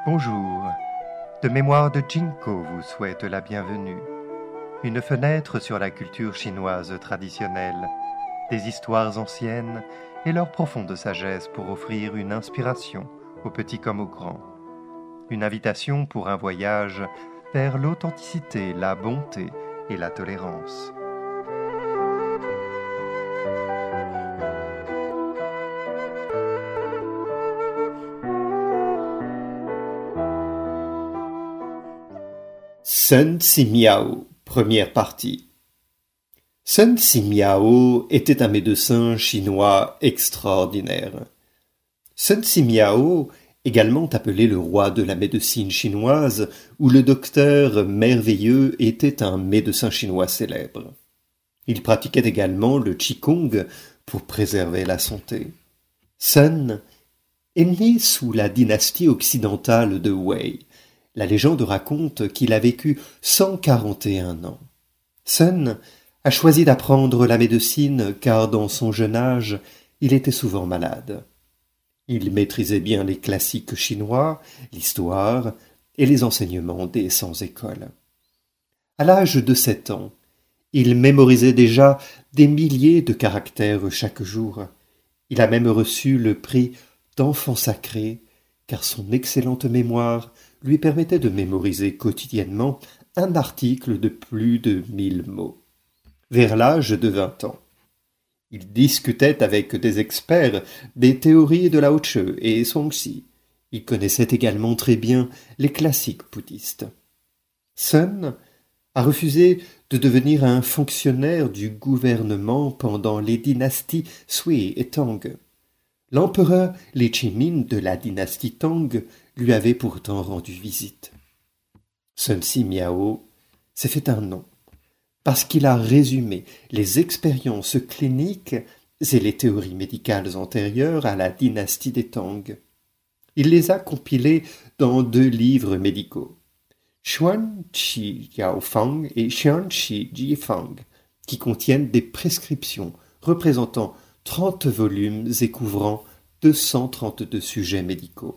Bonjour, de mémoire de Jinko vous souhaite la bienvenue. Une fenêtre sur la culture chinoise traditionnelle, des histoires anciennes et leur profonde sagesse pour offrir une inspiration aux petits comme aux grands. Une invitation pour un voyage vers l'authenticité, la bonté et la tolérance. Sun Simiao, première partie. Sun Simiao était un médecin chinois extraordinaire. Sun Simiao, également appelé le roi de la médecine chinoise, ou le docteur merveilleux, était un médecin chinois célèbre. Il pratiquait également le Qigong pour préserver la santé. Sun est né sous la dynastie occidentale de Wei. La légende raconte qu'il a vécu 141 ans. Sun a choisi d'apprendre la médecine car dans son jeune âge, il était souvent malade. Il maîtrisait bien les classiques chinois, l'histoire et les enseignements des 100 écoles. À l'âge de 7 ans, il mémorisait déjà des milliers de caractères chaque jour. Il a même reçu le prix d'enfant sacré car son excellente mémoire lui permettait de mémoriser quotidiennement un article de plus de 1000 mots. Vers l'âge de 20 ans, il discutait avec des experts des théories de Lao Tzu et Zhuangzi. Il connaissait également très bien les classiques bouddhistes. Sun a refusé de devenir un fonctionnaire du gouvernement pendant les dynasties Sui et Tang. L'empereur Li Shimin de la dynastie Tang lui avait pourtant rendu visite. Sun Simiao s'est fait un nom parce qu'il a résumé les expériences cliniques et les théories médicales antérieures à la dynastie des Tang. Il les a compilées dans 2 livres médicaux, Xuan Qi Yaofang et Xian Qi Jifang, qui contiennent des prescriptions représentant 30 volumes et couvrant 232 sujets médicaux.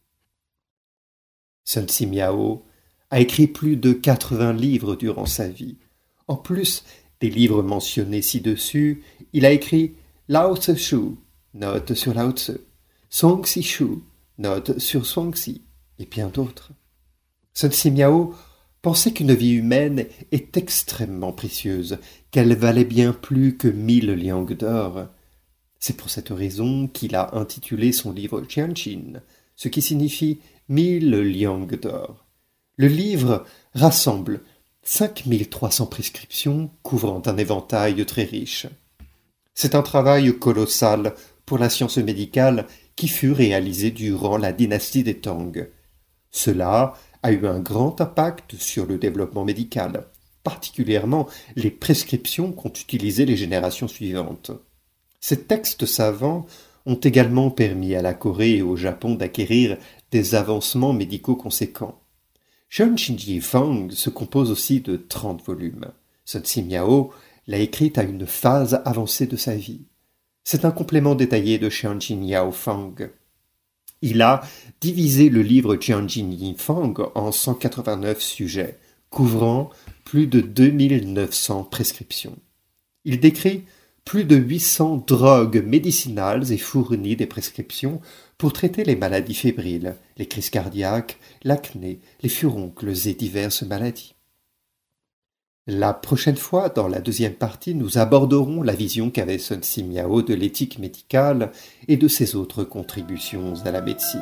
Sun Simiao a écrit plus de 80 livres durant sa vie. En plus des livres mentionnés ci-dessus, il a écrit Lao Tzu Shu, note sur Lao Tzu, Zhuangzi Shu, note sur Zhuangzi, et bien d'autres. Sun Simiao pensait qu'une vie humaine est extrêmement précieuse, qu'elle valait bien plus que 1000 liangs d'or. C'est pour cette raison qu'il a intitulé son livre Jianqin, ce qui signifie 1000 liangs d'or. Le livre rassemble 5300 prescriptions couvrant un éventail très riche. C'est un travail colossal pour la science médicale qui fut réalisé durant la dynastie des Tang. Cela a eu un grand impact sur le développement médical, particulièrement les prescriptions qu'ont utilisées les générations suivantes. Ces textes savants ont également permis à la Corée et au Japon d'acquérir des avancements médicaux conséquents. Xian Qi Jifang se compose aussi de 30 volumes. Sun Simiao l'a écrite à une phase avancée de sa vie. C'est un complément détaillé de Xian Qi Yaofang. Il a divisé le livre Xian Qi Yifang en 189 sujets, couvrant plus de 2900 prescriptions. Il décrit plus de 800 drogues médicinales et fournit des prescriptions pour traiter les maladies fébriles, les crises cardiaques, l'acné, les furoncles et diverses maladies. La prochaine fois, dans la 2e partie, nous aborderons la vision qu'avait Sun Simiao de l'éthique médicale et de ses autres contributions à la médecine.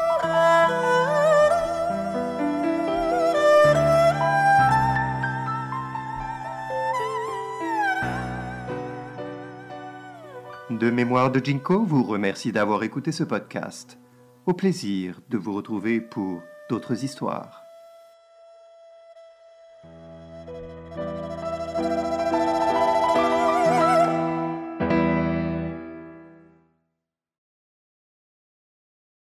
De mémoire de Jinko vous remercie d'avoir écouté ce podcast. Au plaisir de vous retrouver pour d'autres histoires.